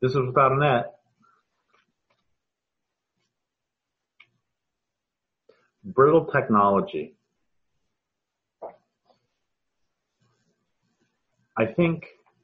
This is without a net. Brittle technology. I think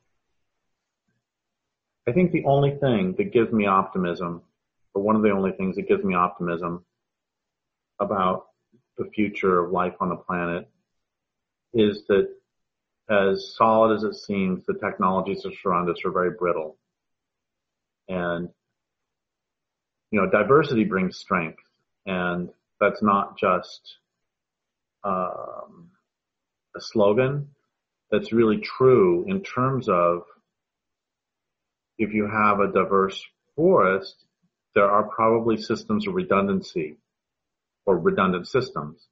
the only thing that gives me optimism, or one of the only things that gives me optimism about the future of life on the planet, is that as solid as it seems, the technologies that surround us are very brittle. And, diversity brings strength. And that's not just a slogan. That's really true in terms of if you have a diverse forest, there are probably systems of redundancy or redundant systems.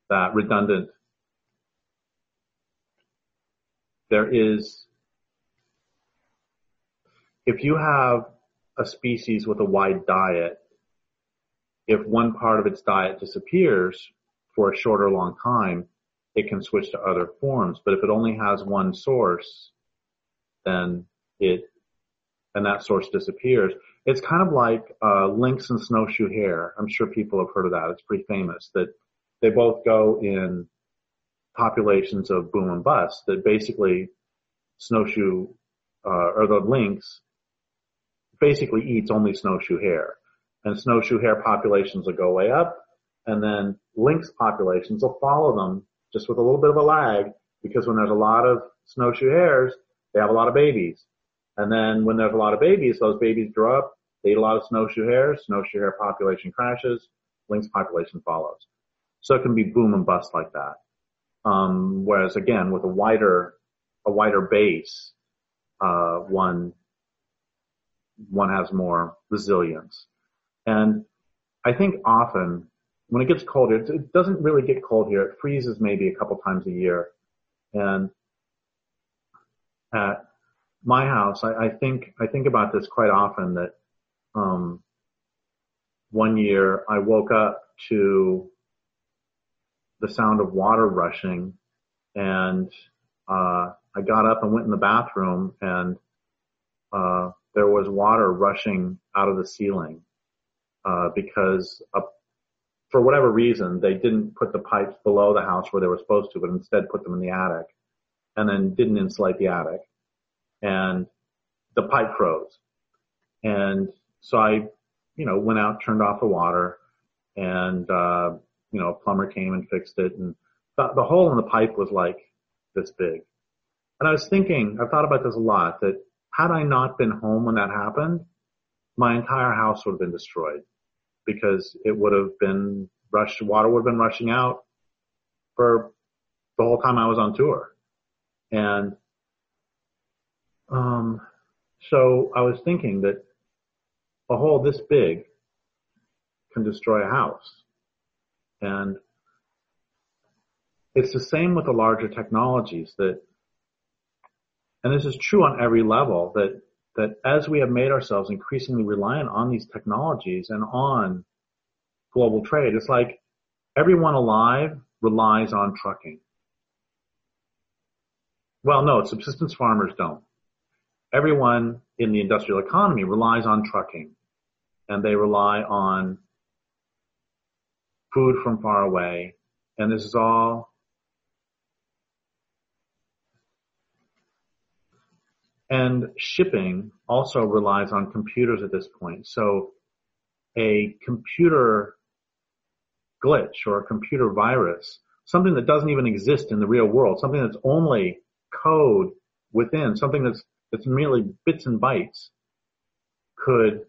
If you have a species with a wide diet, if one part of its diet disappears for a short or long time, it can switch to other forms. But if it only has one source, then that source disappears. It's kind of like lynx and snowshoe hare. I'm sure people have heard of that. It's pretty famous that they both go in populations of boom and bust, that basically snowshoe or the lynx basically eats only snowshoe hare. And snowshoe hare populations will go way up, and then lynx populations will follow them just with a little bit of a lag, because when there's a lot of snowshoe hares, they have a lot of babies. And then when there's a lot of babies, those babies grow up, they eat a lot of snowshoe hares, snowshoe hare population crashes, lynx population follows. So it can be boom and bust like that. Whereas again, with a wider base, one has more resilience. And I think often when it gets colder, it doesn't really get cold here. It freezes maybe a couple times a year. And at my house, I think about this quite often, that one year I woke up to the sound of water rushing, and I got up and went in the bathroom, and there was water rushing out of the ceiling because for whatever reason, they didn't put the pipes below the house where they were supposed to, but instead put them in the attic, and then didn't insulate the attic. And the pipe froze. And so I, went out, turned off the water, and, a plumber came and fixed it. And the hole in the pipe was like this big. And I've thought about this a lot, that had I not been home when that happened, my entire house would have been destroyed, because it would have been water would have been rushing out for the whole time I was on tour. And so I was thinking that a hole this big can destroy a house. And it's the same with the larger technologies, and this is true on every level, that as we have made ourselves increasingly reliant on these technologies and on global trade, it's like everyone alive relies on trucking. Well, no, subsistence farmers don't. Everyone in the industrial economy relies on trucking, and they rely on food from far away, and this is all. And shipping also relies on computers at this point. So a computer glitch or a computer virus, something that doesn't even exist in the real world, something that's only code within, something that's merely bits and bytes, could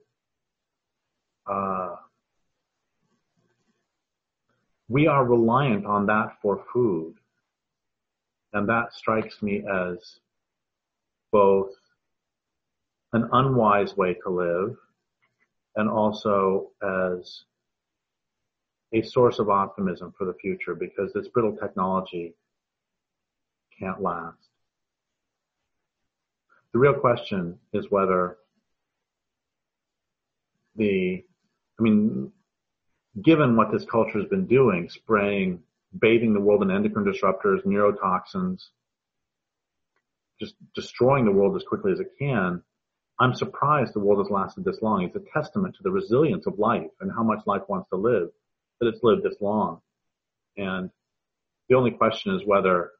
we are reliant on that for food. And that strikes me as both an unwise way to live and also as a source of optimism for the future, because this brittle technology can't last. The real question is whether given what this culture has been doing, bathing the world in endocrine disruptors, neurotoxins, just destroying the world as quickly as it can, I'm surprised the world has lasted this long. It's a testament to the resilience of life and how much life wants to live, that it's lived this long. And the only question is whether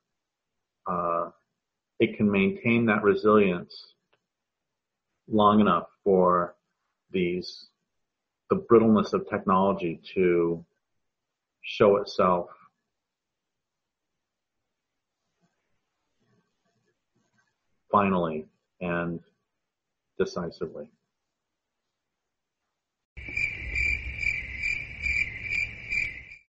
it can maintain that resilience long enough for the brittleness of technology to show itself finally and decisively.